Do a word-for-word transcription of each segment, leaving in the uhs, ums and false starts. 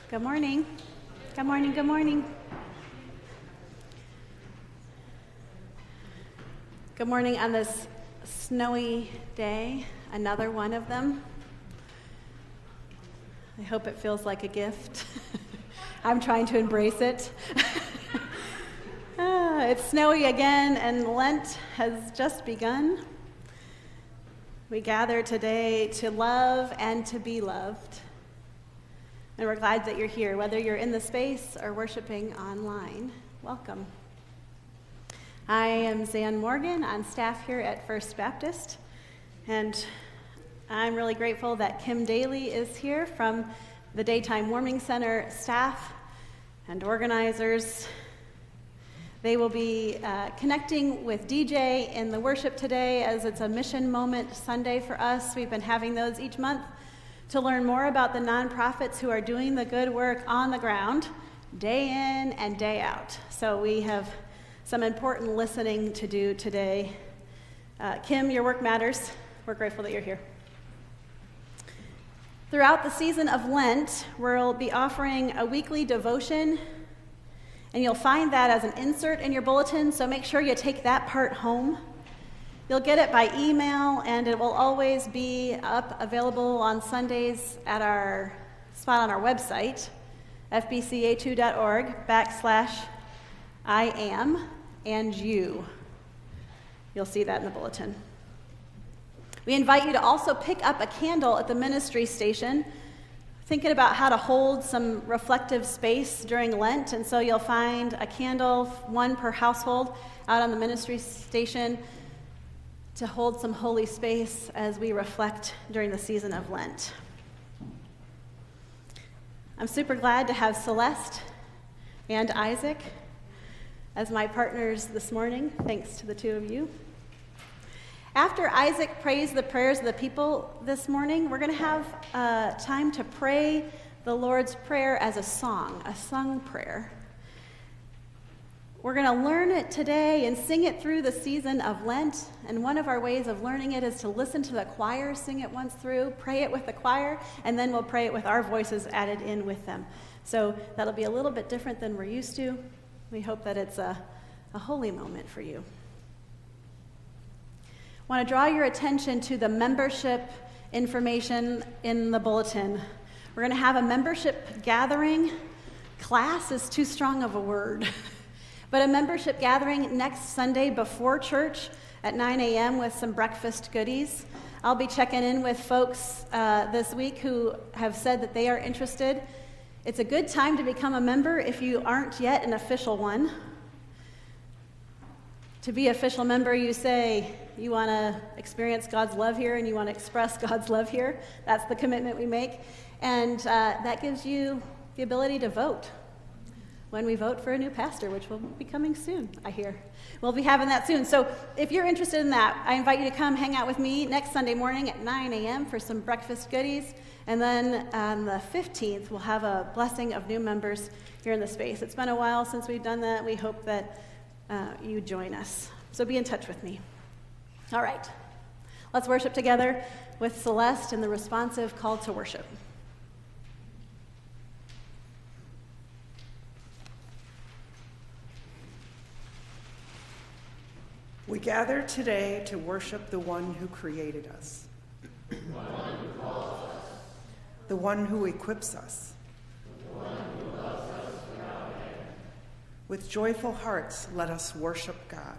Good morning. Good morning, good morning. Good morning on this snowy day, another one of them. I hope it feels like a gift. I'm trying to embrace it. ah, it's snowy again, and Lent has just begun. We gather today to love and to be loved. And we're glad that you're here, whether you're in the space or worshiping online. Welcome. I am Zan Morgan. I'm staff here at First Baptist. And I'm really grateful that Kim Daly is here from the Daytime Warming Center staff and organizers. They will be uh, connecting with D J in the worship today, as it's a Mission Moment Sunday for us. We've been having those each month to learn more about the nonprofits who are doing the good work on the ground, day in and day out. So we have some important listening to do today. Uh, Kim, your work matters. We're grateful that you're here. Throughout the season of Lent, we'll be offering a weekly devotion, and you'll find that as an insert in your bulletin, so make sure you take that part home. You'll get it by email, and it will always be up, available on Sundays at our spot on our website, f b c a two dot org backslash I am and you. You'll see that in the bulletin. We invite you to also pick up a candle at the ministry station, thinking about how to hold some reflective space during Lent, and so you'll find a candle, one per household, out on the ministry station to hold some holy space as we reflect during the season of Lent. I'm super glad to have Celeste and Isaac as my partners this morning, thanks to the two of you. After Isaac prays the prayers of the people this morning, we're going to have uh, time to pray the Lord's Prayer as a song, a sung prayer. We're going to learn it today and sing it through the season of Lent, and one of our ways of learning it is to listen to the choir sing it once through, pray it with the choir, and then we'll pray it with our voices added in with them. So that'll be a little bit different than we're used to. We hope that it's a, a holy moment for you. I want to draw your attention to the membership information in the bulletin. We're going to have a membership gathering. Class is too strong of a word. But a membership gathering next Sunday before church at nine a.m. with some breakfast goodies. I'll be checking in with folks uh, this week who have said that they are interested. It's a good time to become a member if you aren't yet an official one. To be an official member, you say you want to experience God's love here and you want to express God's love here. That's the commitment we make. And uh, that gives you the ability to vote when we vote for a new pastor, which will be coming soon, I hear. We'll be having that soon. So if you're interested in that, I invite you to come hang out with me next Sunday morning at nine a.m. for some breakfast goodies. And then on the fifteenth, we'll have a blessing of new members here in the space. It's been a while since we've done that. We hope that uh, you join us. So be in touch with me. All right. Let's worship together with Celeste and the responsive call to worship. We gather today to worship the one who created us, the one who calls us, the one who equips us. the one who loves us without end. With joyful hearts, let us worship God.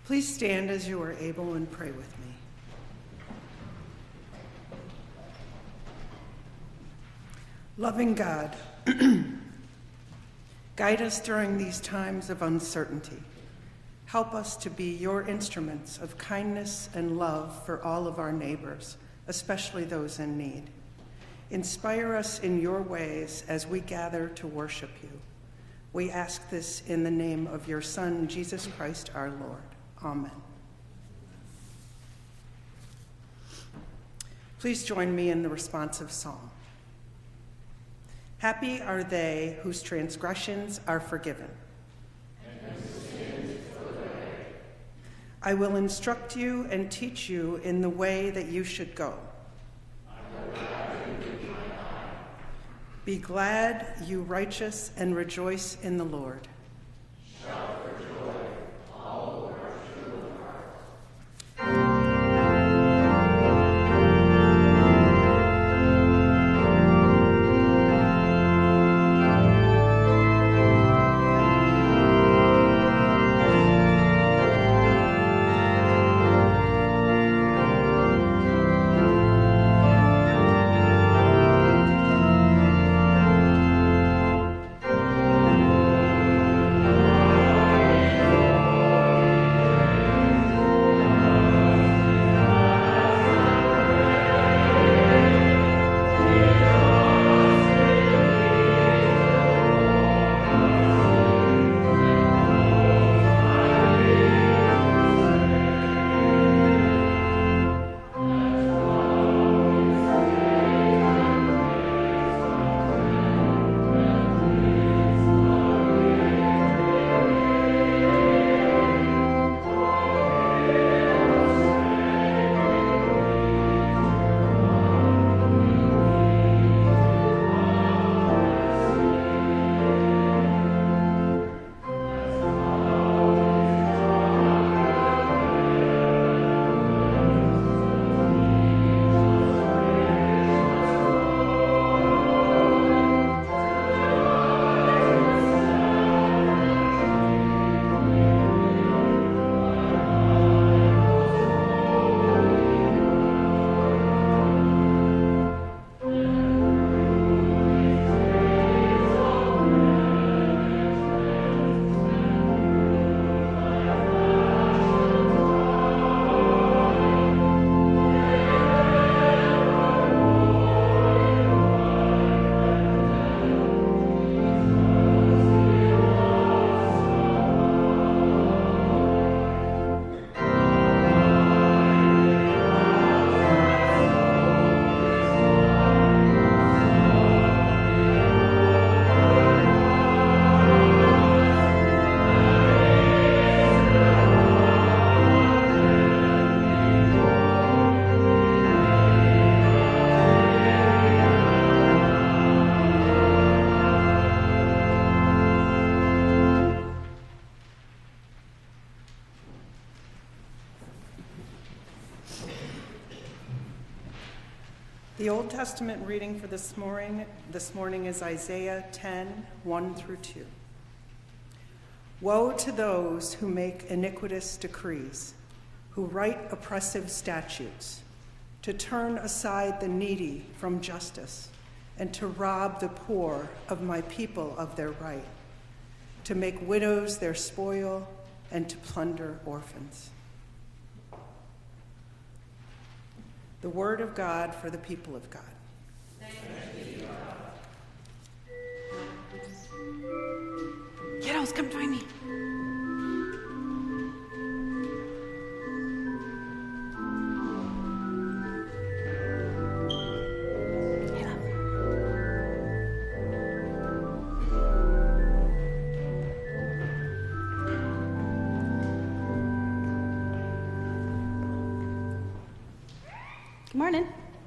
Please stand as you are able and pray with me. Loving God, guide us during these times of uncertainty. Help us to be your instruments of kindness and love for all of our neighbors, especially those in need. Inspire us in your ways as we gather to worship you. We ask this in the name of your Son, Jesus Christ our Lord. Amen. Please join me in the responsive psalm. Happy are they whose transgressions are forgiven. And whose sins are forgiven. I will instruct you and teach you in the way that you should go. I will guide you with my eye. Be glad, you righteous, and rejoice in the Lord. Shout for joy, all who are true in heart. The Old Testament reading for this morning, this morning is Isaiah ten, one through two. Woe to those who make iniquitous decrees, who write oppressive statutes, to turn aside the needy from justice, and to rob the poor of my people of their right, to make widows their spoil, and to plunder orphans. The word of God for the people of God. Thanks be to God. Kiddos, come join me. Hey, love. Good morning.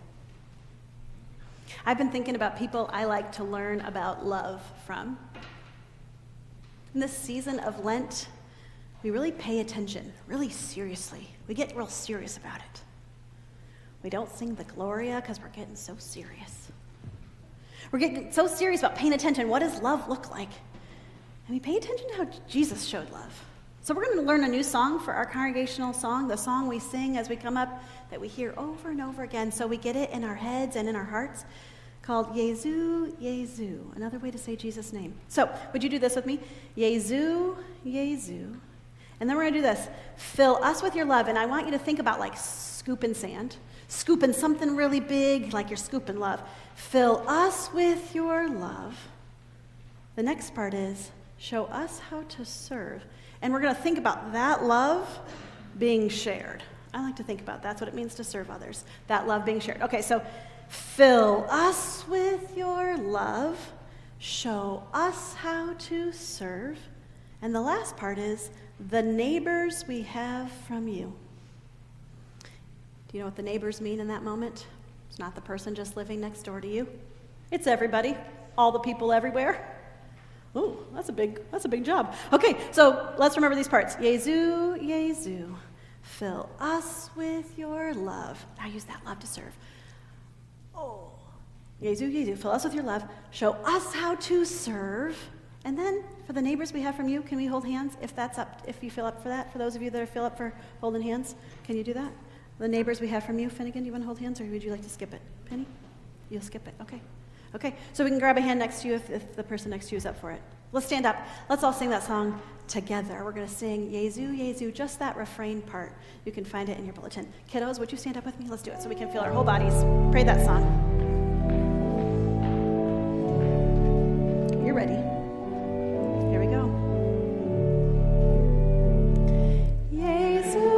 I've been thinking about people I like to learn about love from. In this season of Lent, we really pay attention, really seriously. We get real serious about it. We don't sing the Gloria because we're getting so serious. We're getting so serious about paying attention. What does love look like? And we pay attention to how Jesus showed love. So we're going to learn a new song for our congregational song, the song we sing as we come up that we hear over and over again so we get it in our heads and in our hearts, called Yezu, Yezu, another way to say Jesus' name. So would you do this with me? Yezu, Yezu. And then we're going to do this. Fill us with your love. And I want you to think about like scooping sand, scooping something really big like you're scooping love. Fill us with your love. The next part is show us how to serve. And we're going to think about that love being shared. I like to think about that's what it means to serve others, that love being shared. Okay, so fill us with your love. Show us how to serve. And the last part is the neighbors we have from you. Do you know what the neighbors mean in that moment? It's not the person just living next door to you. It's everybody, all the people everywhere. Oh, that's a big, that's a big job. Okay, so let's remember these parts. Yezu, Yezu, fill us with your love. Now use that love to serve. Oh, Yezu, Yezu, fill us with your love. Show us how to serve. And then for the neighbors we have from you, can we hold hands? If that's up, if you feel up for that, for those of you that feel up for holding hands, can you do that? The neighbors we have from you, Finnegan, do you want to hold hands, or would you like to skip it? Penny, you'll skip it. Okay. Okay, so we can grab a hand next to you if, if the person next to you is up for it. Let's stand up. Let's all sing that song together. We're going to sing Yezu, Yezu, just that refrain part. You can find it in your bulletin. Kiddos, would you stand up with me? Let's do it so we can feel our whole bodies. Pray that song. You're ready. Here we go. Yezu,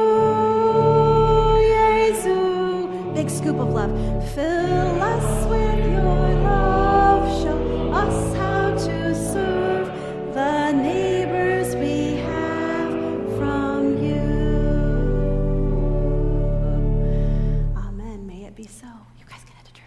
Yezu, big scoop of love. Fill us with your love. Show us how to serve the neighbors we have from you. Amen. May it be so. You guys get into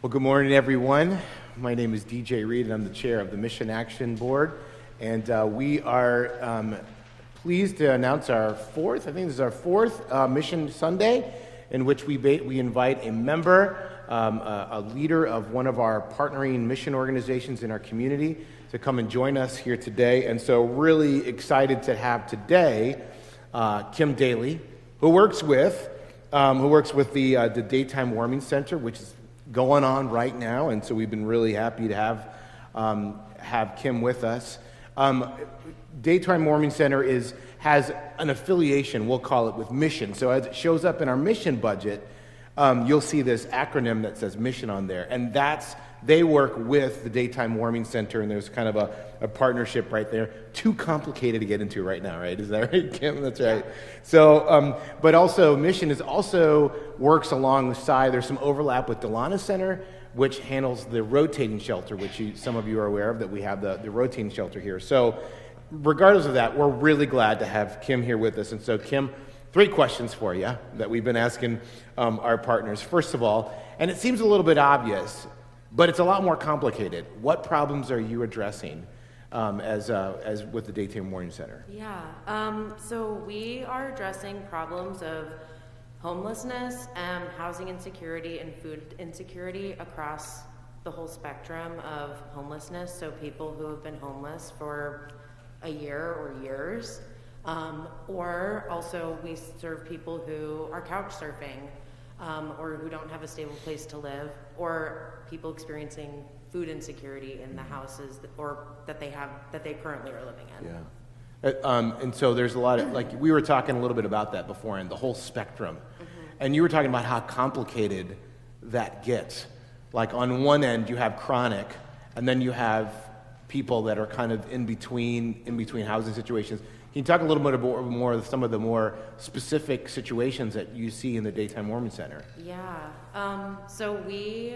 Well, good morning, everyone. My name is D J Reed, and I'm the chair of the Mission Action Board. And uh, we are um, pleased to announce our fourth, I think this is our fourth uh, Mission Sunday, in which we ba- we invite a member, um, a, a leader of one of our partnering mission organizations in our community to come and join us here today. And so really excited to have today uh, Kim Daly, who works with um, who works with the uh, the Daytime Warming Center, which is going on right now, and so we've been really happy to have um, have Kim with us. Um, Daytime Warming Center is has an affiliation, we'll call it, with Mission. So as it shows up in our mission budget, um, you'll see this acronym that says Mission on there, and that's they work with the Daytime Warming Center, and there's kind of a, a partnership right there. Too complicated to get into right now, right? Is that right, Kim? That's right. So, um, but also Mission is also works alongside. There's some overlap with Delana Center, which handles the rotating shelter, which you, some of you are aware of, that we have the, the rotating shelter here. So, regardless of that, we're really glad to have Kim here with us. And so, Kim, three questions for you that we've been asking um, our partners. First of all, and it seems a little bit obvious, but it's a lot more complicated. What problems are you addressing um, as uh, as with the Daytime Warming Center? Yeah, um, so we are addressing problems of homelessness, um, housing insecurity, and food insecurity across the whole spectrum of homelessness. So people who have been homeless for a year or years, um, or also we serve people who are couch surfing, um, or who don't have a stable place to live, or people experiencing food insecurity in the houses that, or that they have that they currently are living in. Yeah. Uh, um, and so there's a lot of, like, we were talking a little bit about that before, and the whole spectrum. Mm-hmm. And you were talking about how complicated that gets. Like, on one end, you have chronic, and then you have people that are kind of in between, in between housing situations. Can you talk a little bit about more of some of the more specific situations that you see in the Daytime Warming Center? Yeah. Um, so we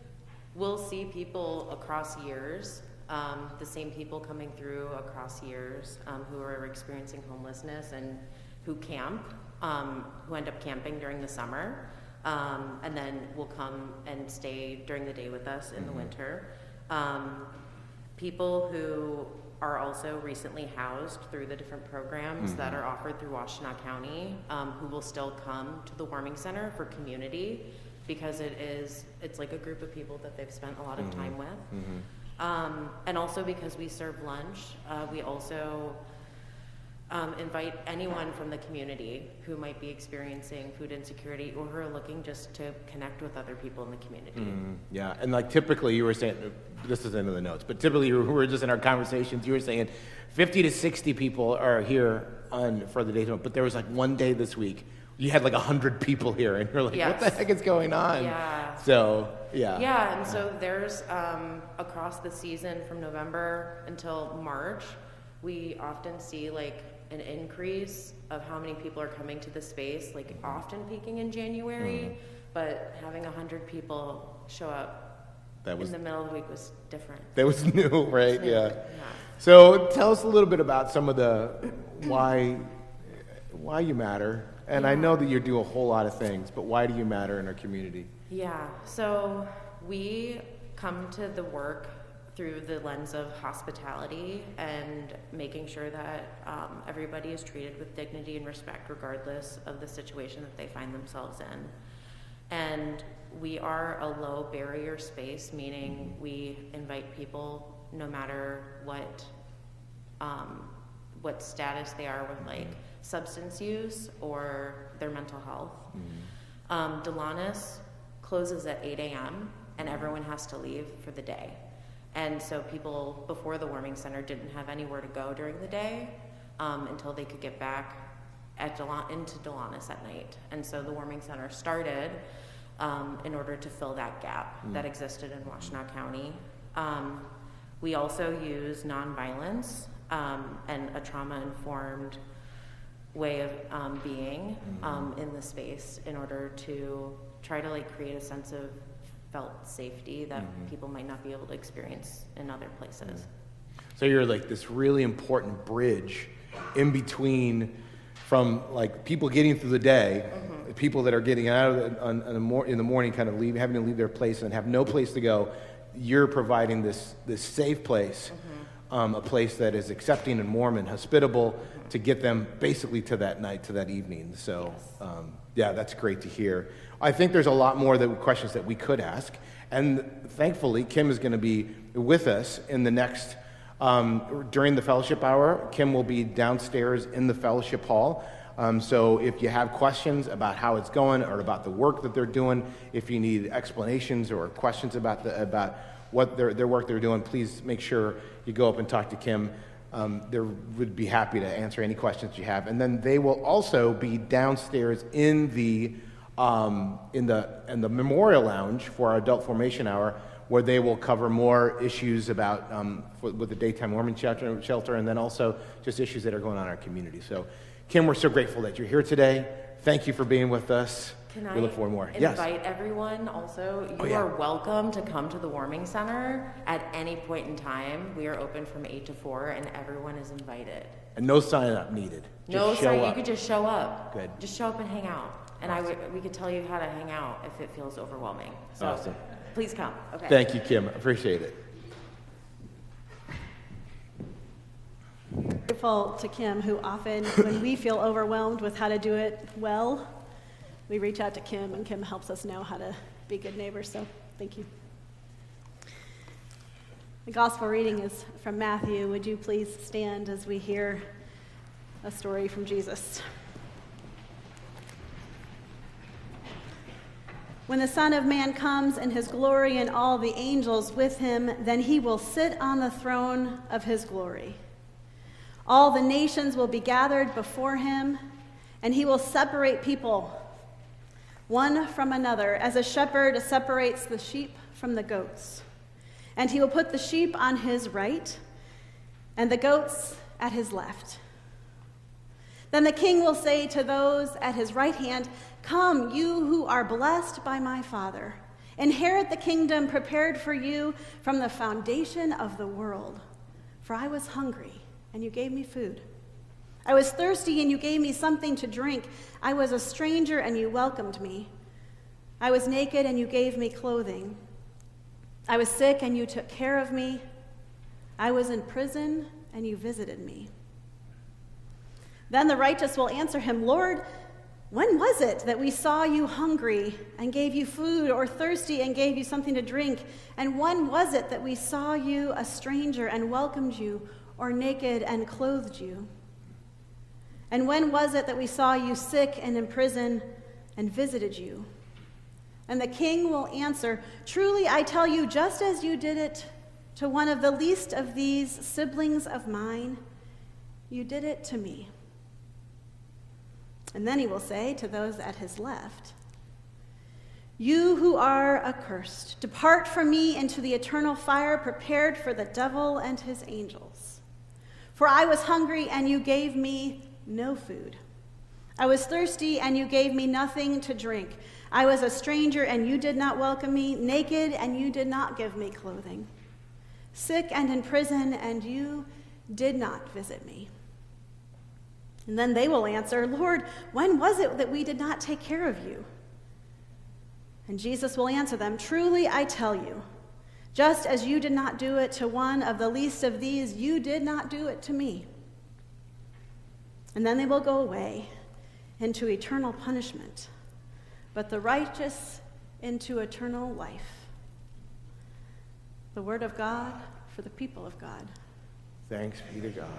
will see people across years. Um, the same people coming through across years um, who are experiencing homelessness and who camp, um, who end up camping during the summer, um, and then will come and stay during the day with us in mm-hmm. the winter. Um, people who are also recently housed through the different programs mm-hmm. that are offered through Washtenaw County, um, who will still come to the Warming Center for community, because it is, it's like a group of people that they've spent a lot of mm-hmm. time with. Mm-hmm. Um, and also because we serve lunch, uh, we also um, invite anyone from the community who might be experiencing food insecurity or who are looking just to connect with other people in the community. Mm-hmm. Yeah, and like typically you were saying, this is into the notes, but typically we were just in our conversations, you were saying fifty to sixty people are here on for the Daytime, but there was like one day this week you had like one hundred people here, and you're like, yes. What the heck is going on? Yeah. So, yeah. Yeah, and so there's, um, across the season from November until March, we often see like an increase of how many people are coming to the space, like often peaking in January, mm. but having one hundred people show up that was, in the middle of the week was different. That was new, right? New. Yeah. yeah. So tell us a little bit about some of the, why, why you matter. And yeah. I know that you do a whole lot of things, but why do you matter in our community? Yeah, so we come to the work through the lens of hospitality and making sure that um, everybody is treated with dignity and respect regardless of the situation that they find themselves in. And we are a low barrier space, meaning we invite people no matter what um, what status they are with like substance use or their mental health. Mm-hmm. Um, Delanis closes at eight a.m. and everyone has to leave for the day. And so people before the Warming Center didn't have anywhere to go during the day um, until they could get back at Del- into Delanis at night. And so the Warming Center started um, in order to fill that gap mm-hmm. that existed in Washtenaw County. Um, we also use nonviolence um, and a trauma-informed way of um, being um, in the space in order to try to like create a sense of felt safety that mm-hmm. people might not be able to experience in other places. Mm-hmm. So you're like this really important bridge in between from like people getting through the day mm-hmm. people that are getting out of the, on, on the mor- in the morning, kind of leave, having to leave their place and have no place to go. You're providing this this safe place, mm-hmm. um, a place that is accepting and warm and hospitable mm-hmm. to get them basically to that night, to that evening. So, yes. um, yeah, that's great to hear. I think there's a lot more that questions that we could ask, and thankfully, Kim is going to be with us in the next um, during the fellowship hour. Kim will be downstairs in the fellowship hall. Um, so if you have questions about how it's going or about the work that they're doing, if you need explanations or questions about the about what their their work they're doing, please make sure you go up and talk to Kim. Um, they would be happy to answer any questions you have. And then they will also be downstairs in the um, in the in the memorial lounge for our adult formation hour, where they will cover more issues about um, for, with the daytime warming shelter, shelter, and then also just issues that are going on in our community. So. Kim, we're so grateful that you're here today. Thank you for being with us. Can we look forward to more. Invite yes. everyone also? You oh, yeah. are welcome to come to the warming center at any point in time. We are open from eight to four, and everyone is invited. And no sign up needed. Just no show sign. up. You could just show up. Good. Just show up and hang out, and awesome. I w- we could tell you how to hang out if it feels overwhelming. So awesome. Please come. Okay. Thank you, Kim. Appreciate it. Grateful to Kim, who often, when we feel overwhelmed with how to do it well, we reach out to Kim, and Kim helps us know how to be good neighbors. So thank you. The gospel reading is from Matthew. Would you please stand as we hear a story from Jesus? When the Son of Man comes in his glory and all the angels with him, then he will sit on the throne of his glory. All the nations will be gathered before him, and he will separate people one from another, as a shepherd separates the sheep from the goats. And he will put the sheep on his right and the goats at his left. Then the king will say to those at his right hand, "Come, you who are blessed by my Father, inherit the kingdom prepared for you from the foundation of the world. For I was hungry, and you gave me food. I was thirsty, and you gave me something to drink. I was a stranger, and you welcomed me. I was naked, and you gave me clothing. I was sick, and you took care of me. I was in prison, and you visited me." Then the righteous will answer him, "Lord, when was it that we saw you hungry and gave you food, or thirsty and gave you something to drink? And when was it that we saw you a stranger and welcomed you, or naked and clothed you? And when was it that we saw you sick and in prison and visited you?" And the king will answer, "Truly I tell you, just as you did it to one of the least of these siblings of mine, you did it to me." And then he will say to those at his left, "You who are accursed, depart from me into the eternal fire prepared for the devil and his angels. For I was hungry, and you gave me no food. I was thirsty, and you gave me nothing to drink. I was a stranger, and you did not welcome me, naked, and you did not give me clothing. Sick and in prison, and you did not visit me." And then they will answer, "Lord, when was it that we did not take care of you?" And Jesus will answer them, "Truly I tell you, just as you did not do it to one of the least of these, you did not do it to me." And then they will go away into eternal punishment, but the righteous into eternal life. The word of God for the people of God. Thanks be to God.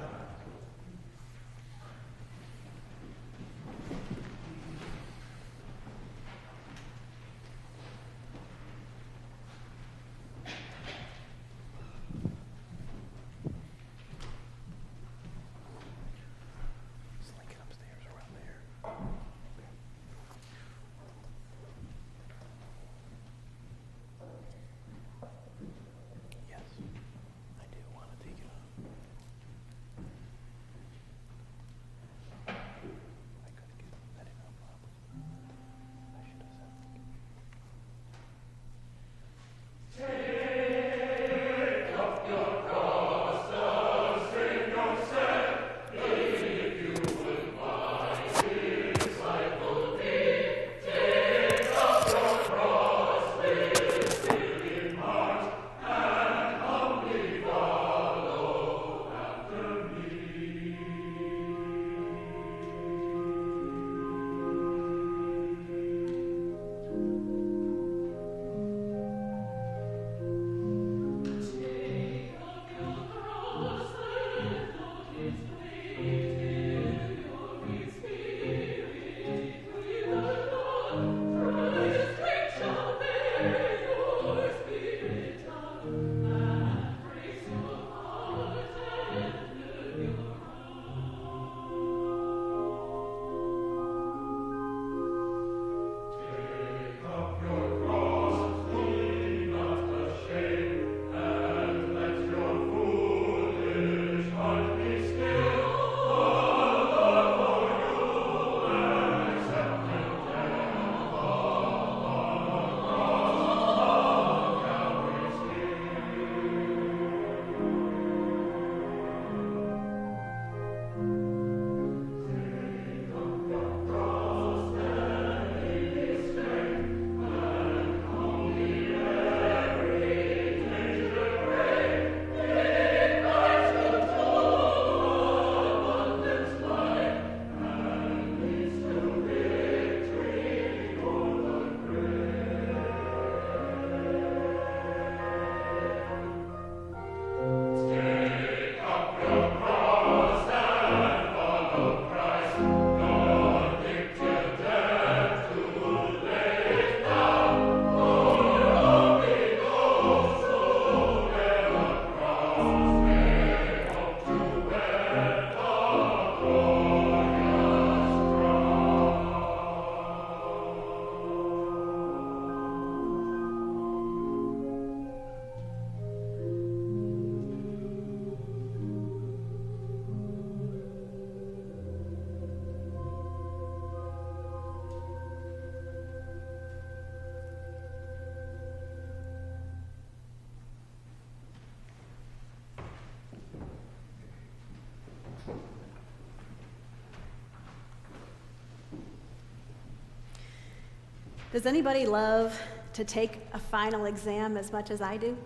Does anybody love to take a final exam as much as I do?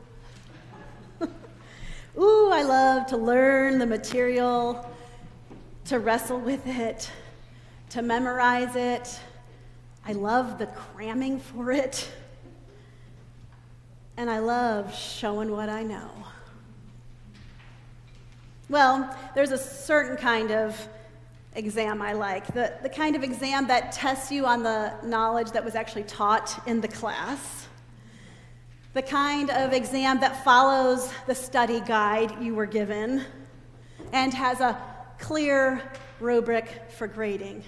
Ooh, I love to learn the material, to wrestle with it, to memorize it. I love the cramming for it. And I love showing what I know. Well, there's a certain kind of exam I like, the, the kind of exam that tests you on the knowledge that was actually taught in the class, the kind of exam that follows the study guide you were given and has a clear rubric for grading.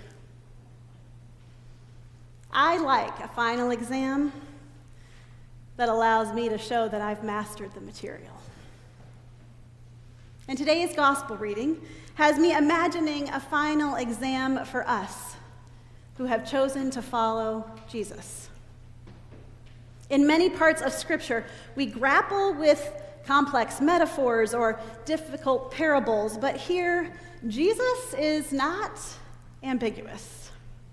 I like a final exam that allows me to show that I've mastered the material. And today's gospel reading has me imagining a final exam for us who have chosen to follow Jesus. In many parts of Scripture, we grapple with complex metaphors or difficult parables, but here, Jesus is not ambiguous.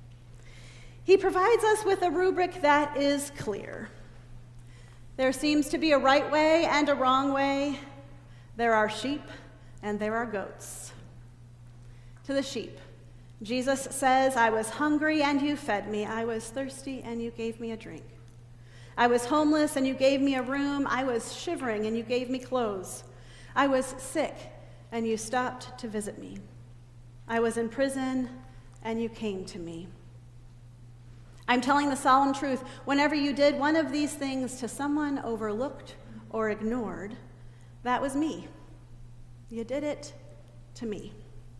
He provides us with a rubric that is clear. There seems to be a right way and a wrong way. There are sheep and there are goats. To the sheep, Jesus says, I was hungry and you fed me. I was thirsty and you gave me a drink. I was homeless and you gave me a room. I was shivering and you gave me clothes. I was sick and you stopped to visit me. I was in prison and you came to me. I'm telling the solemn truth. Whenever you did one of these things to someone overlooked or ignored, that was me. You did it to me.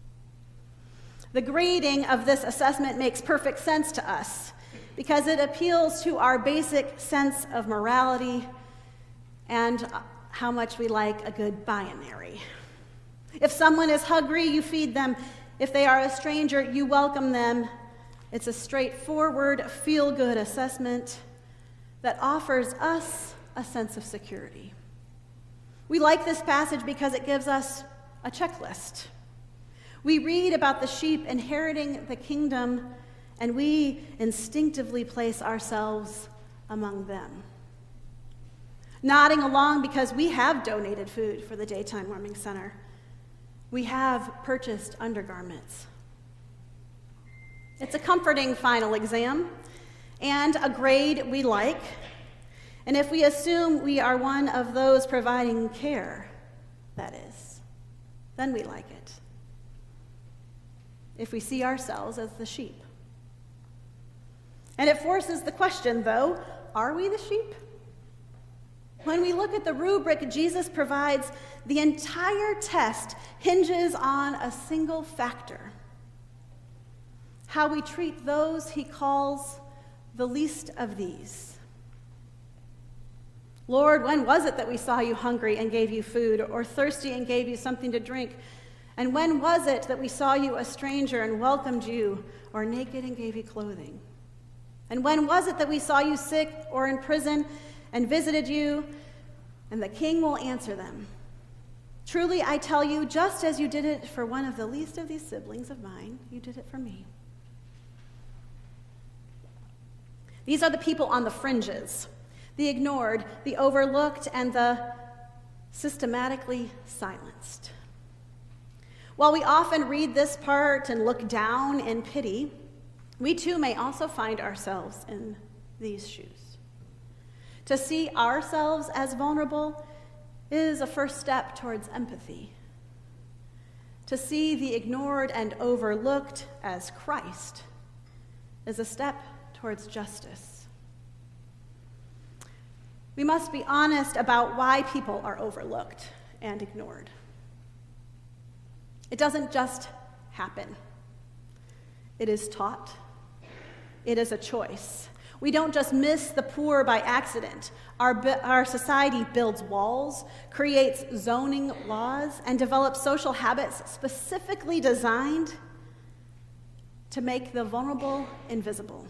The grading of this assessment makes perfect sense to us because it appeals to our basic sense of morality and how much we like a good binary. If someone is hungry, you feed them. If they are a stranger, you welcome them. It's a straightforward, feel-good assessment that offers us a sense of security. We like this passage because it gives us a checklist. We read about the sheep inheriting the kingdom, and we instinctively place ourselves among them. Nodding along because we have donated food for the Daytime Warming Center. We have purchased undergarments. It's a comforting final exam and a grade we like. And if we assume we are one of those providing care, that is, then we like it. If we see ourselves as the sheep. And it forces the question, though, are we the sheep? When we look at the rubric Jesus provides, the entire test hinges on a single factor: how we treat those he calls the least of these. Lord, when was it that we saw you hungry and gave you food, or thirsty and gave you something to drink? And when was it that we saw you a stranger and welcomed you, or naked and gave you clothing? And when was it that we saw you sick or in prison and visited you? And the king will answer them. Truly, I tell you, just as you did it for one of the least of these siblings of mine, you did it for me. These are the people on the fringes, the ignored, the overlooked, and the systematically silenced. While we often read this part and look down in pity, we too may also find ourselves in these shoes. To see ourselves as vulnerable is a first step towards empathy. To see the ignored and overlooked as Christ is a step towards justice. We must be honest about why people are overlooked and ignored. It doesn't just happen. It is taught. It is a choice. We don't just miss the poor by accident. Our, our society builds walls, creates zoning laws, and develops social habits specifically designed to make the vulnerable invisible.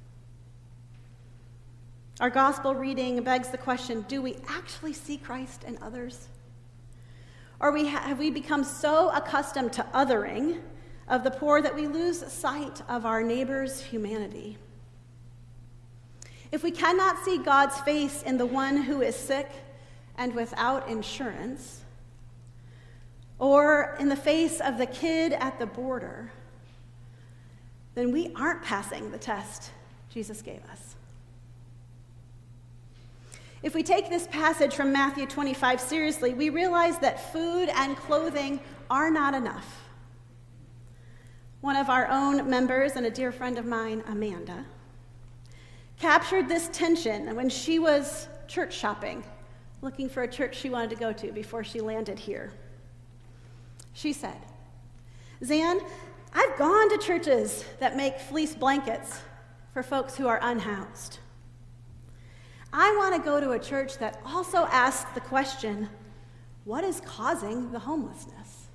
Our gospel reading begs the question, do we actually see Christ in others? Or we ha- have we become so accustomed to othering of the poor that we lose sight of our neighbor's humanity? if we cannot see God's face in the one who is sick and without insurance, or in the face of the kid at the border, then we aren't passing the test Jesus gave us. If we take this passage from Matthew twenty-five seriously, we realize that food and clothing are not enough. One of our own members and a dear friend of mine, Amanda, captured this tension when she was church shopping, looking for a church she wanted to go to before she landed here. She said, "Zan, I've gone to churches that make fleece blankets for folks who are unhoused. I want to go to a church that also asks the question, what is causing the homelessness?"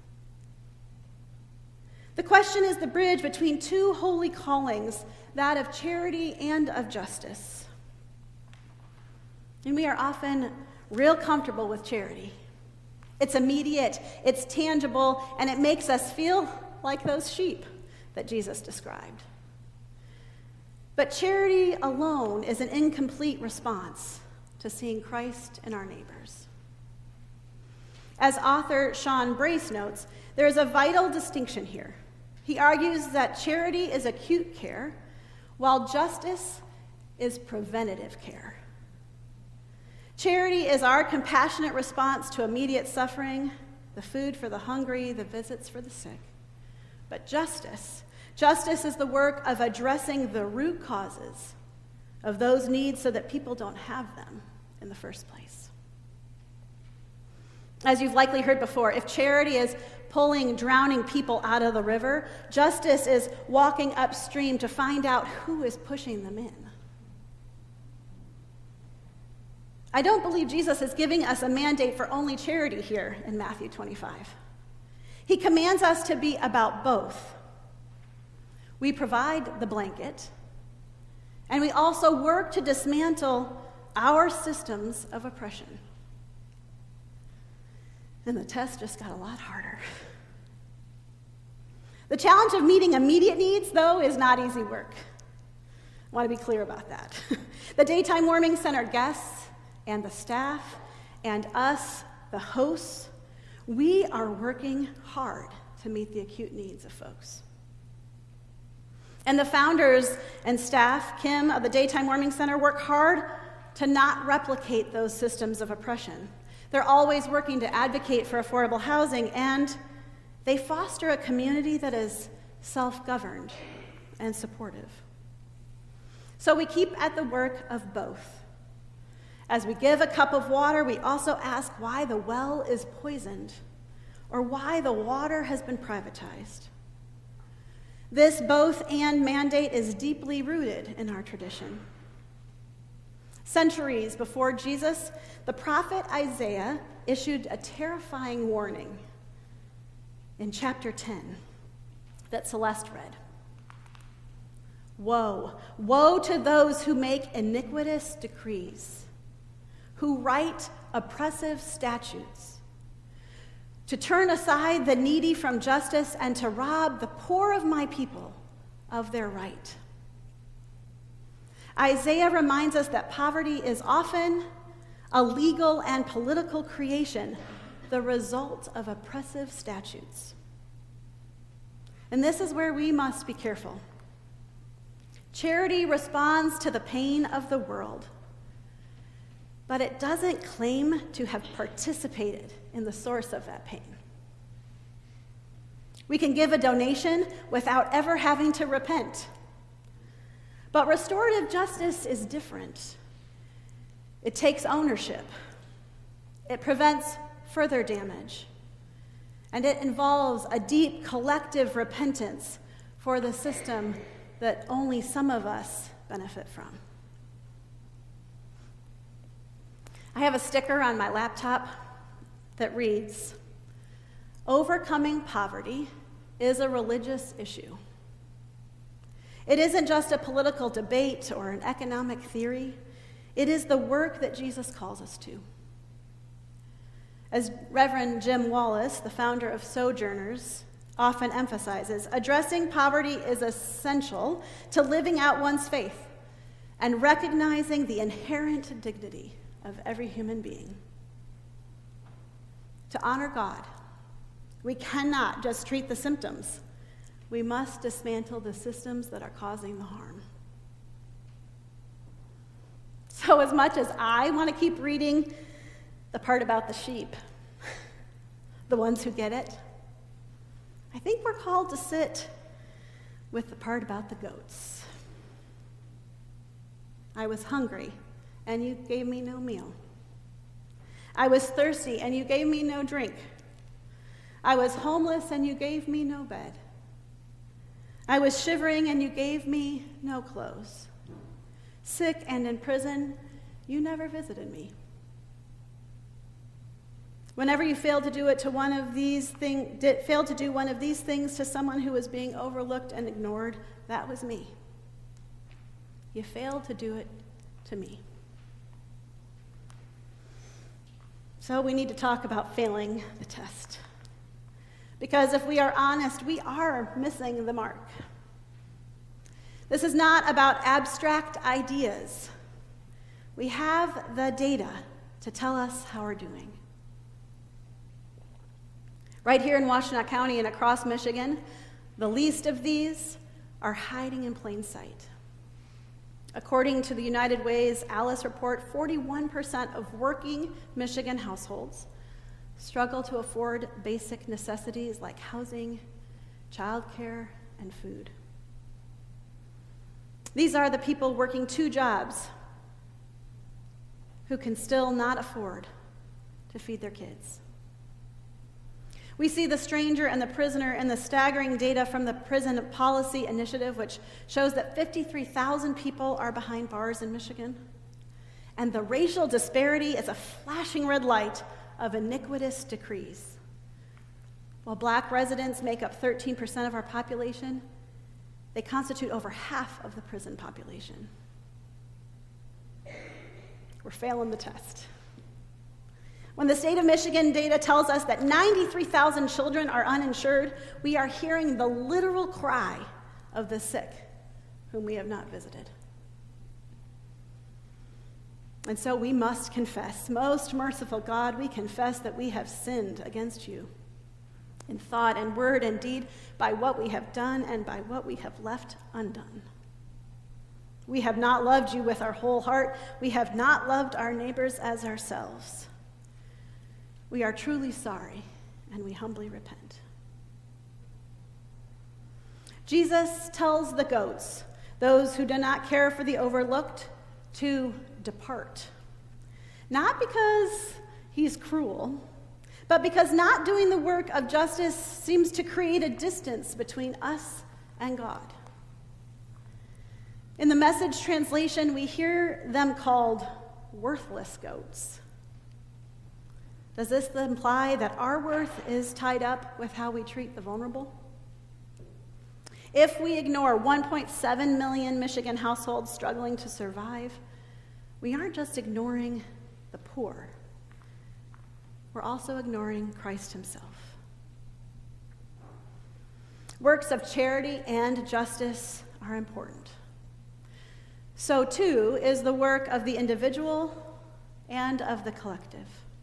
The question is the bridge between two holy callings, that of charity and of justice. And we are often real comfortable with charity. It's immediate, it's tangible, and it makes us feel like those sheep that Jesus described. But charity alone is an incomplete response to seeing Christ in our neighbors. As author Sean Brace notes, there is a vital distinction here. He argues that charity is acute care, while justice is preventative care. Charity is our compassionate response to immediate suffering, the food for the hungry, the visits for the sick. But justice, justice is the work of addressing the root causes of those needs so that people don't have them in the first place. As you've likely heard before, if charity is pulling drowning people out of the river, justice is walking upstream to find out who is pushing them in. I don't believe Jesus is giving us a mandate for only charity here in Matthew twenty-five. He commands us to be about both. We provide the blanket, and we also work to dismantle our systems of oppression. And the test just got a lot harder. The challenge of meeting immediate needs, though, is not easy work. I want to be clear about that. The Daytime Warming Center guests and the staff and us, the hosts, we are working hard to meet the acute needs of folks. And the founders and staff, Kim of the Daytime Warming Center, work hard to not replicate those systems of oppression. They're always working to advocate for affordable housing, and they foster a community that is self-governed and supportive. So we keep at the work of both. As we give a cup of water, we also ask why the well is poisoned or why the water has been privatized. This both-and mandate is deeply rooted in our tradition. Centuries before Jesus, the prophet Isaiah issued a terrifying warning in chapter ten that Celeste read. Woe, woe to those who make iniquitous decrees, who write oppressive statutes, to turn aside the needy from justice and to rob the poor of my people of their right. Isaiah reminds us that poverty is often a legal and political creation, the result of oppressive statutes. And this is where we must be careful. Charity responds to the pain of the world, but it doesn't claim to have participated in the source of that pain. We can give a donation without ever having to repent. But restorative justice is different. It takes ownership. It prevents further damage. And it involves a deep collective repentance for the system that only some of us benefit from. I have a sticker on my laptop that reads, "Overcoming poverty is a religious issue. It isn't just a political debate or an economic theory. It is the work that Jesus calls us to." As Reverend Jim Wallace, the founder of Sojourners, often emphasizes, addressing poverty is essential to living out one's faith and recognizing the inherent dignity of every human being. To honor God, we cannot just treat the symptoms. We must dismantle the systems that are causing the harm. So as much as I want to keep reading the part about the sheep, the ones who get it, I think we're called to sit with the part about the goats. I was hungry, and you gave me no meal. I was thirsty, and you gave me no drink. I was homeless, and you gave me no bed. I was shivering, and you gave me no clothes. Sick and in prison, you never visited me. Whenever you failed to do it to one of these things, did, failed to do one of these things to someone who was being overlooked and ignored, that was me. You failed to do it to me. So we need to talk about failing the test. Because if we are honest, we are missing the mark. This is not about abstract ideas. We have the data to tell us how we're doing. Right here in Washtenaw County and across Michigan, the least of these are hiding in plain sight. According to the United Way's Alice report, forty-one percent of working Michigan households struggle to afford basic necessities like housing, childcare, and food. These are the people working two jobs who can still not afford to feed their kids. We see the stranger and the prisoner in the staggering data from the Prison Policy Initiative, which shows that fifty-three thousand people are behind bars in Michigan. And the racial disparity is a flashing red light of iniquitous decrees. While black residents make up thirteen percent of our population, they constitute over half of the prison population. We're failing the test. When the state of Michigan data tells us that ninety-three thousand children are uninsured, we are hearing the literal cry of the sick whom we have not visited. And so we must confess, most merciful God, we confess that we have sinned against you in thought and word and deed, by what we have done and by what we have left undone. We have not loved you with our whole heart. We have not loved our neighbors as ourselves. We are truly sorry, and we humbly repent. Jesus tells the goats, those who do not care for the overlooked, to depart. Not because he's cruel, but because not doing the work of justice seems to create a distance between us and God. In the Message translation, we hear them called worthless goats. Does this imply that our worth is tied up with how we treat the vulnerable? If we ignore one point seven million Michigan households struggling to survive, we aren't just ignoring the poor. We're also ignoring Christ himself. Works of charity and justice are important. So too is the work of the individual and of the collective.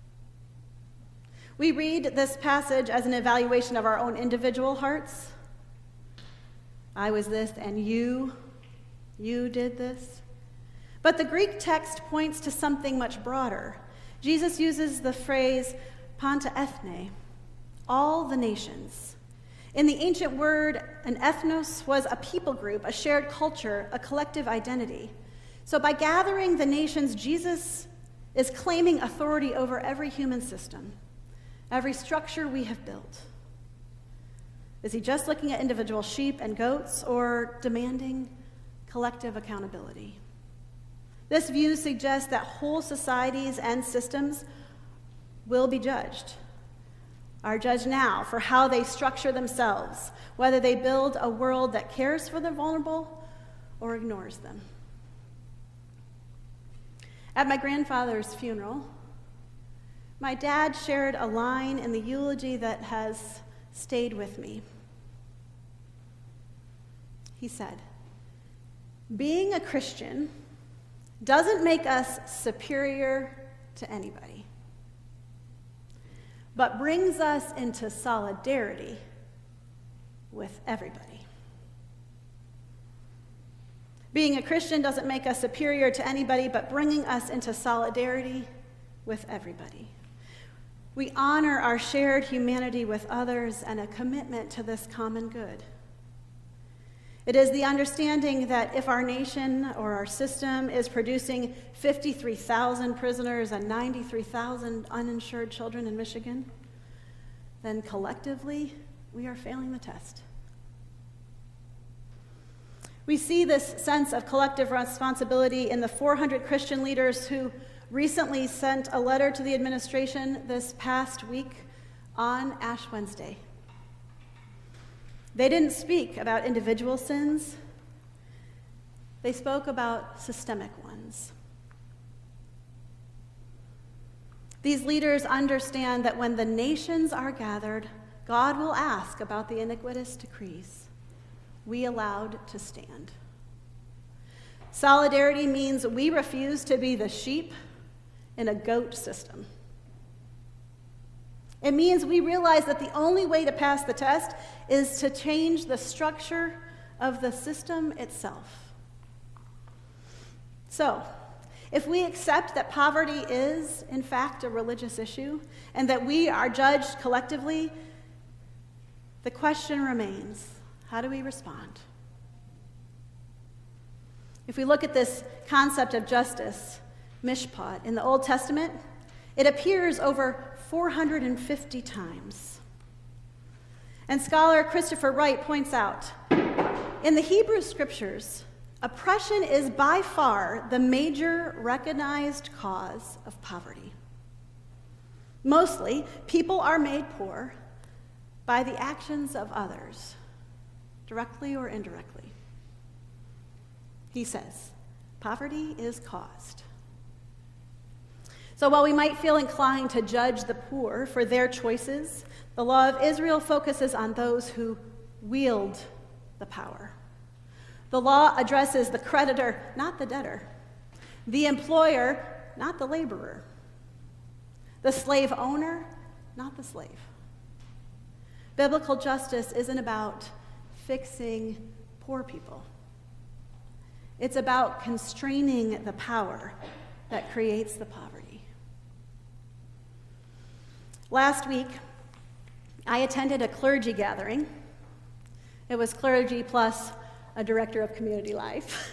We read this passage as an evaluation of our own individual hearts. I was this, and you, you did this. But the Greek text points to something much broader. Jesus uses the phrase panta ethne, all the nations. In the ancient word, an ethnos was a people group, a shared culture, a collective identity. So by gathering the nations, Jesus is claiming authority over every human system, every structure we have built. Is he just looking at individual sheep and goats, or demanding collective accountability? This view suggests that whole societies and systems will be judged, are judged now for how they structure themselves, whether they build a world that cares for the vulnerable or ignores them. At my grandfather's funeral, my dad shared a line in the eulogy that has stayed with me. He said, "Being a Christian doesn't make us superior to anybody, but brings us into solidarity with everybody. Being a Christian doesn't make us superior to anybody, but bringing us into solidarity with everybody. We honor our shared humanity with others and a commitment to this common good. It is the understanding that if our nation or our system is producing fifty-three thousand prisoners and ninety-three thousand uninsured children in Michigan, then collectively we are failing the test. We see this sense of collective responsibility in the four hundred Christian leaders who recently sent a letter to the administration this past week on Ash Wednesday. They didn't speak about individual sins. They spoke about systemic ones. These leaders understand that when the nations are gathered, God will ask about the iniquitous decrees we allowed to stand. Solidarity means we refuse to be the sheep in a goat system. It means we realize that the only way to pass the test is to change the structure of the system itself. So, if we accept that poverty is, in fact, a religious issue, and that we are judged collectively, the question remains, how do we respond? If we look at this concept of justice, mishpat, in the Old Testament, it appears over four hundred fifty times. And scholar Christopher Wright points out, in the Hebrew scriptures, oppression is by far the major recognized cause of poverty. Mostly, people are made poor by the actions of others, directly or indirectly. He says, poverty is caused. So while we might feel inclined to judge the poor for their choices, the law of Israel focuses on those who wield the power. The law addresses the creditor, not the debtor, the employer, not the laborer, the slave owner, not the slave. Biblical justice isn't about fixing poor people. It's about constraining the power that creates the poverty. Last week, I attended a clergy gathering. It was clergy plus a director of community life,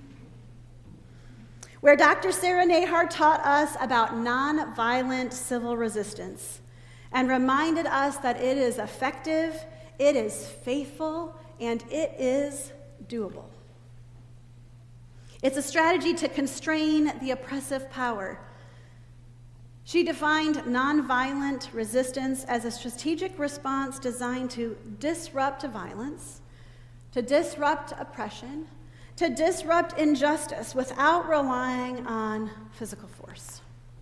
where Doctor Sarah Nehar taught us about nonviolent civil resistance and reminded us that it is effective, it is faithful, and it is doable. It's a strategy to constrain the oppressive power. She defined nonviolent resistance as a strategic response designed to disrupt violence, to disrupt oppression, to disrupt injustice without relying on physical force.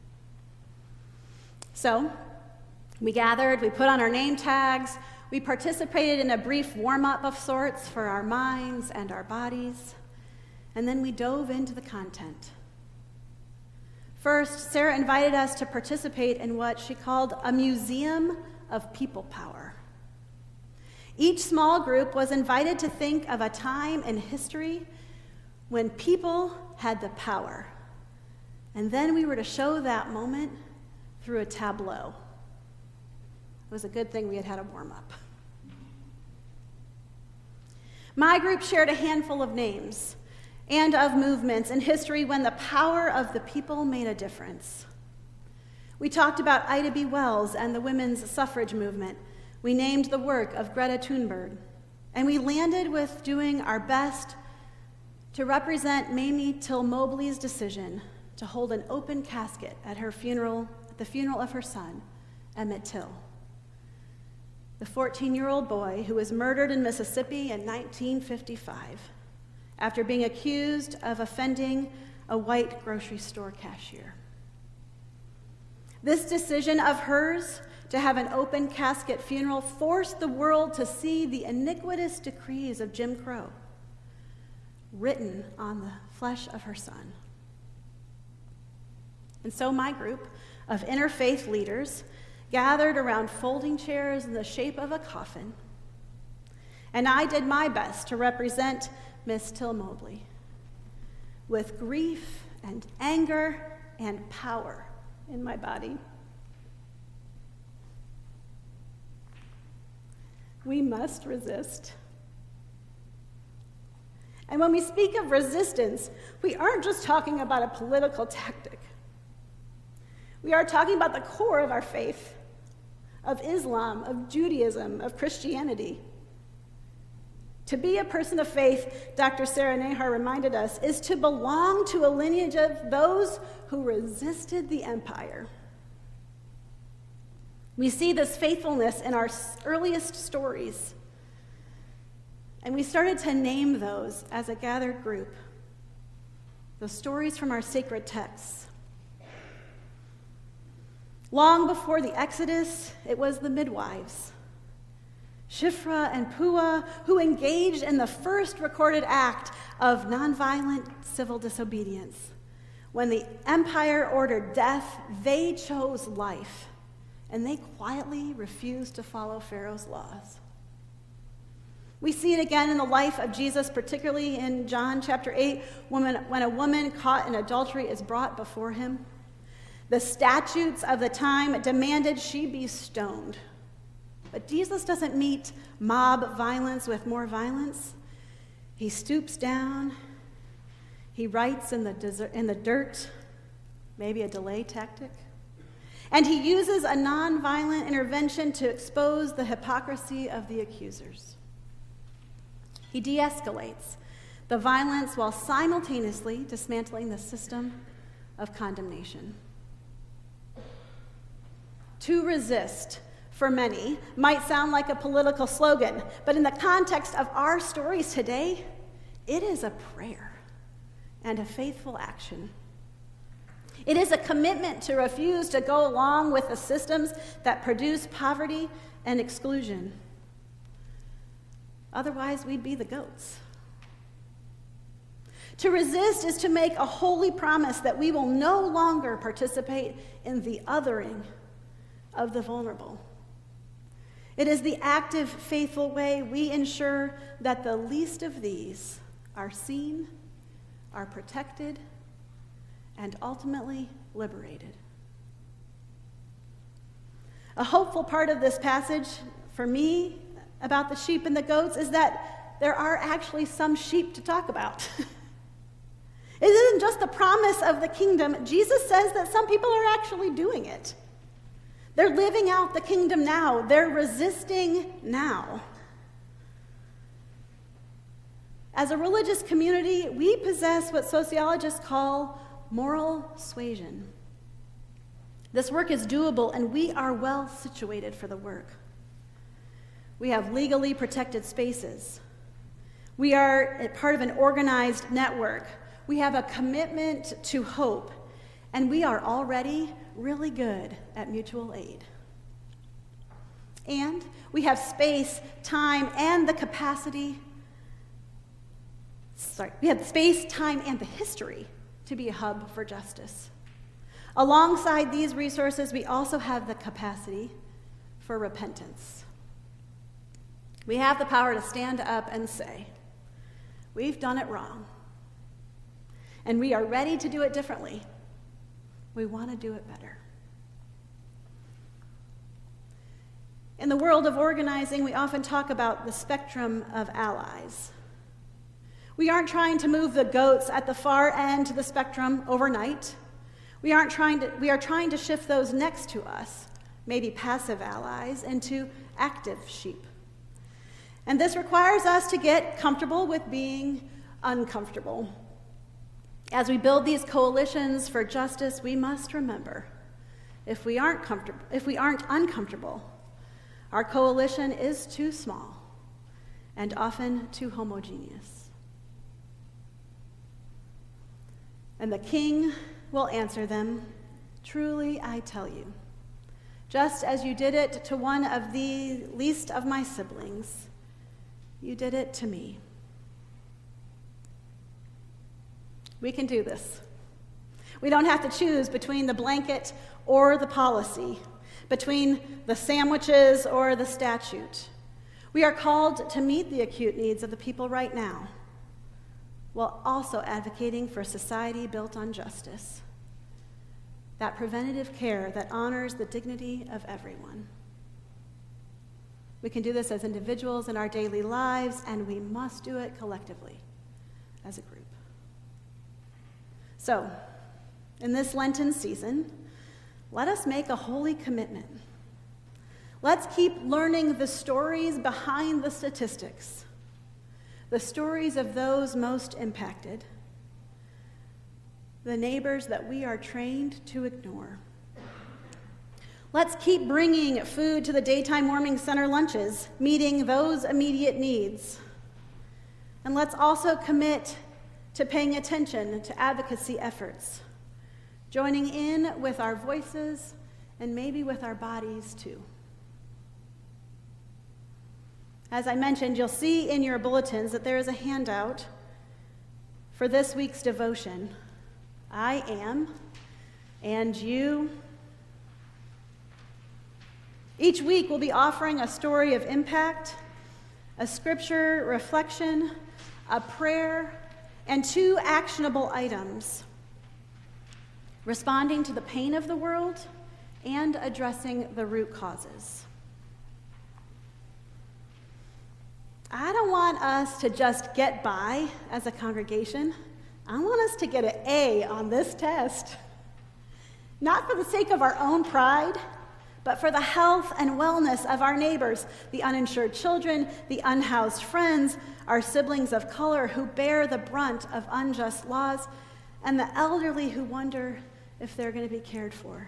So, we gathered, we put on our name tags, we participated in a brief warm-up of sorts for our minds and our bodies, and then we dove into the content. First, Sarah invited us to participate in what she called a museum of people power. Each small group was invited to think of a time in history when people had the power, and then we were to show that moment through a tableau. It was a good thing we had had a warm-up. My group shared a handful of names and of movements in history when the power of the people made a difference. We talked about Ida B. Wells and the women's suffrage movement. We named the work of Greta Thunberg. And we landed with doing our best to represent Mamie Till Mobley's decision to hold an open casket at her funeral, at the funeral of her son, Emmett Till, the fourteen-year-old boy who was murdered in Mississippi in nineteen fifty-five. After being accused of offending a white grocery store cashier. This decision of hers to have an open casket funeral forced the world to see the iniquitous decrees of Jim Crow written on the flesh of her son. And so my group of interfaith leaders gathered around folding chairs in the shape of a coffin, and I did my best to represent Miss Till Mobley with grief and anger and power in my body. We must resist. And when we speak of resistance, we aren't just talking about a political tactic. We are talking about the core of our faith, of Islam, of Judaism, of Christianity. To be a person of faith, Doctor Sarah Nehar reminded us, is to belong to a lineage of those who resisted the empire. We see this faithfulness in our earliest stories, and we started to name those as a gathered group, the stories from our sacred texts. Long before the Exodus, it was the midwives, Shifra and Puah, who engaged in the first recorded act of nonviolent civil disobedience. When the empire ordered death, they chose life, and they quietly refused to follow Pharaoh's laws. We see it again in the life of Jesus, particularly in John chapter eight, when, when a woman caught in adultery is brought before him. The statutes of the time demanded she be stoned. But Jesus doesn't meet mob violence with more violence. He stoops down. He writes in the, desert, in the dirt, maybe a delay tactic. And he uses a nonviolent intervention to expose the hypocrisy of the accusers. He de-escalates the violence while simultaneously dismantling the system of condemnation. To resist, for many, might sound like a political slogan, but in the context of our stories today, it is a prayer and a faithful action. It is a commitment to refuse to go along with the systems that produce poverty and exclusion. Otherwise, we'd be the goats. To resist is to make a holy promise that we will no longer participate in the othering of the vulnerable. It is the active, faithful way we ensure that the least of these are seen, are protected, and ultimately liberated. A hopeful part of this passage for me about the sheep and the goats is that there are actually some sheep to talk about. It isn't just the promise of the kingdom. Jesus says that some people are actually doing it. They're living out the kingdom now. They're resisting now. As a religious community, we possess what sociologists call moral suasion. This work is doable, and we are well situated for the work. We have legally protected spaces. We are a part of an organized network. We have a commitment to hope, and we are already really good at mutual aid. And we have space, time, and the capacity, sorry, we have space, time, and the history to be a hub for justice. Alongside these resources, we also have the capacity for repentance. We have the power to stand up and say, we've done it wrong, and we are ready to do it differently. We want to do it better. In the world of organizing, we often talk about the spectrum of allies. We aren't trying to move the goats at the far end of the spectrum overnight. We aren't trying to, we are trying to shift those next to us, maybe passive allies, into active sheep. And this requires us to get comfortable with being uncomfortable. As we build these coalitions for justice, we must remember, if we aren't comfortable, if we aren't uncomfortable, our coalition is too small and often too homogeneous. And the king will answer them, truly I tell you, just as you did it to one of the least of my siblings, you did it to me. We can do this. We don't have to choose between the blanket or the policy, between the sandwiches or the statute. We are called to meet the acute needs of the people right now, while also advocating for a society built on justice, that preventative care that honors the dignity of everyone. We can do this as individuals in our daily lives, and we must do it collectively as a group. So, in this Lenten season, let us make a holy commitment. Let's keep learning the stories behind the statistics, the stories of those most impacted, the neighbors that we are trained to ignore. Let's keep bringing food to the daytime warming center lunches, meeting those immediate needs. And let's also commit to paying attention to advocacy efforts, joining in with our voices and maybe with our bodies too. As I mentioned, you'll see in your bulletins that there is a handout for this week's devotion. I am, and you. Each week we'll be offering a story of impact, a scripture reflection, a prayer, and two actionable items: responding to the pain of the world and addressing the root causes. I don't want us to just get by as a congregation. I want us to get an A on this test. Not for the sake of our own pride, but for the health and wellness of our neighbors, the uninsured children, the unhoused friends, our siblings of color who bear the brunt of unjust laws, and the elderly who wonder if they're going to be cared for.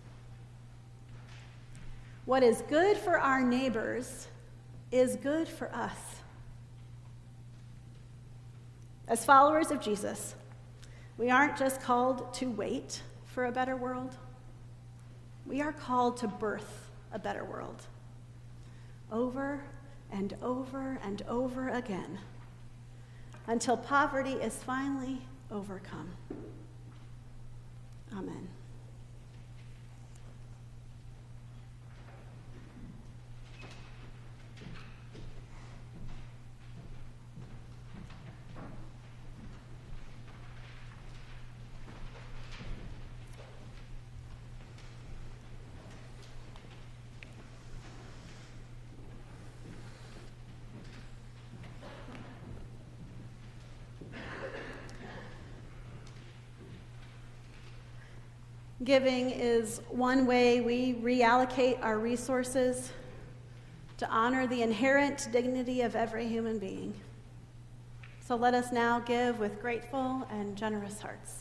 What is good for our neighbors is good for us. As followers of Jesus, we aren't just called to wait for a better world. We are called to birth a better world, over and over and over again, until poverty is finally overcome. Amen. Giving is one way we reallocate our resources to honor the inherent dignity of every human being. So let us now give with grateful and generous hearts.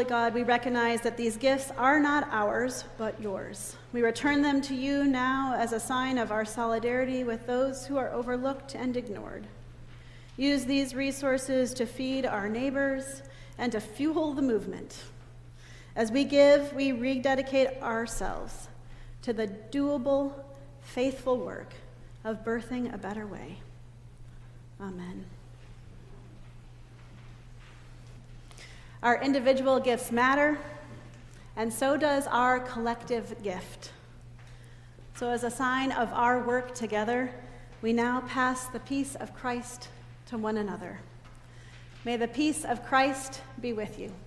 God, we recognize that these gifts are not ours, but yours. We return them to you now as a sign of our solidarity with those who are overlooked and ignored. Use these resources to feed our neighbors and to fuel the movement. As we give, we rededicate ourselves to the doable, faithful work of birthing a better way. Amen. Our individual gifts matter, and so does our collective gift. So as a sign of our work together, we now pass the peace of Christ to one another. May the peace of Christ be with you.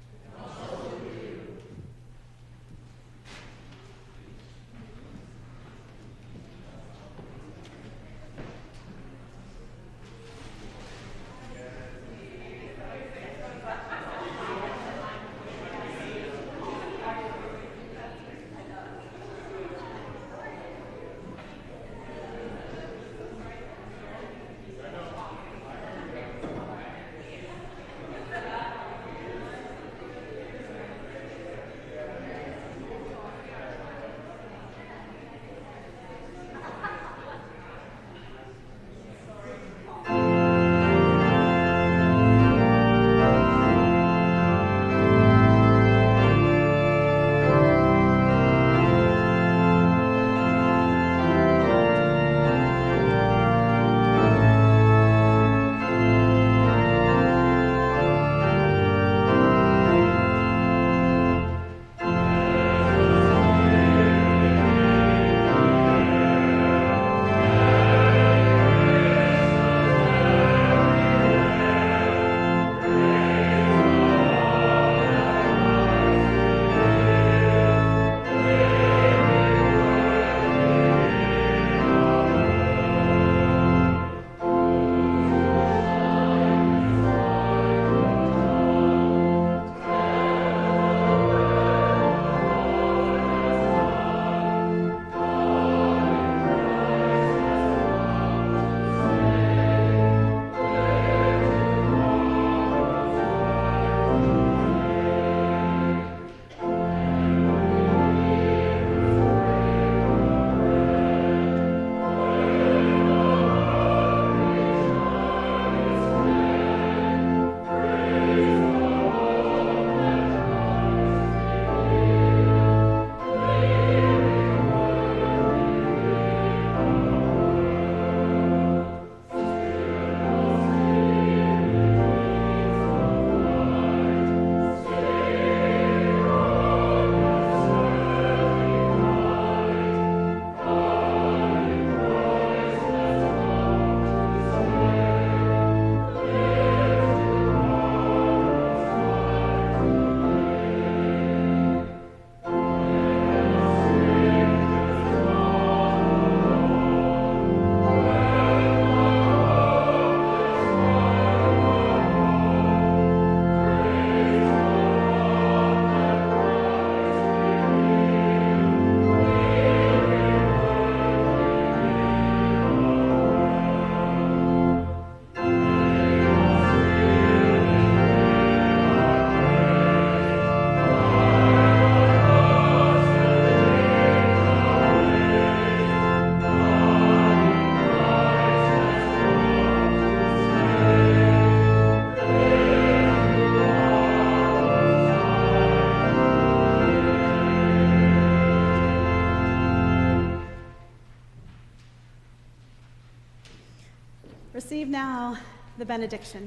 Receive now the benediction.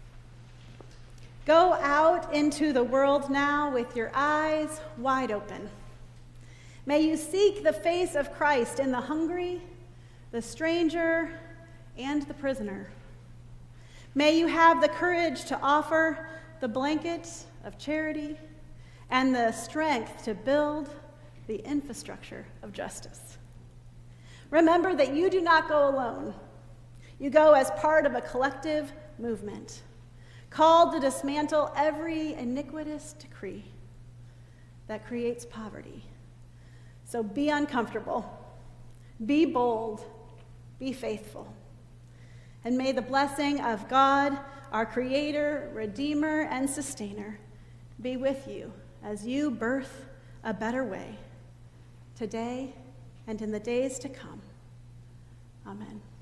Go out into the world now with your eyes wide open. May you seek the face of Christ in the hungry, the stranger, and the prisoner. May you have the courage to offer the blanket of charity and the strength to build the infrastructure of justice. Remember that you do not go alone. You go as part of a collective movement, called to dismantle every iniquitous decree that creates poverty. So be uncomfortable, be bold, be faithful. And may the blessing of God, our Creator, Redeemer, and Sustainer, be with you as you birth a better way today and in the days to come. Amen.